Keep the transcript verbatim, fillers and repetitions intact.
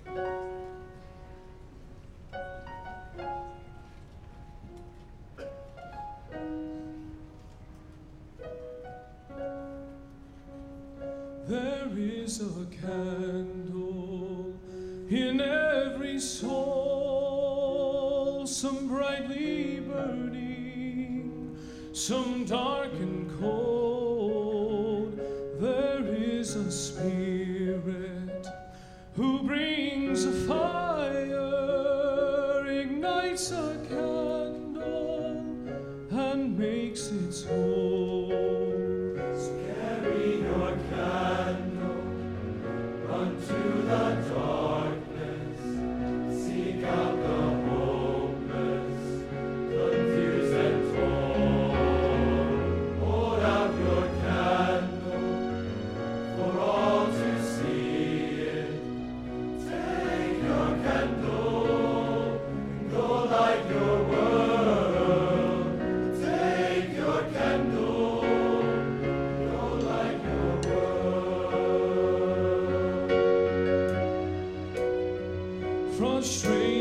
There is a candle in every soul, some brightly burning, some dark and cold. There is a spirit who brings a fire, ignites a candle, and makes its whole. Carry your candle unto the darkness. Seek out the hopeless, confused and torn. Hold out your candle for all to see it. Take your candle and go light your world. Take your candle. Frustrated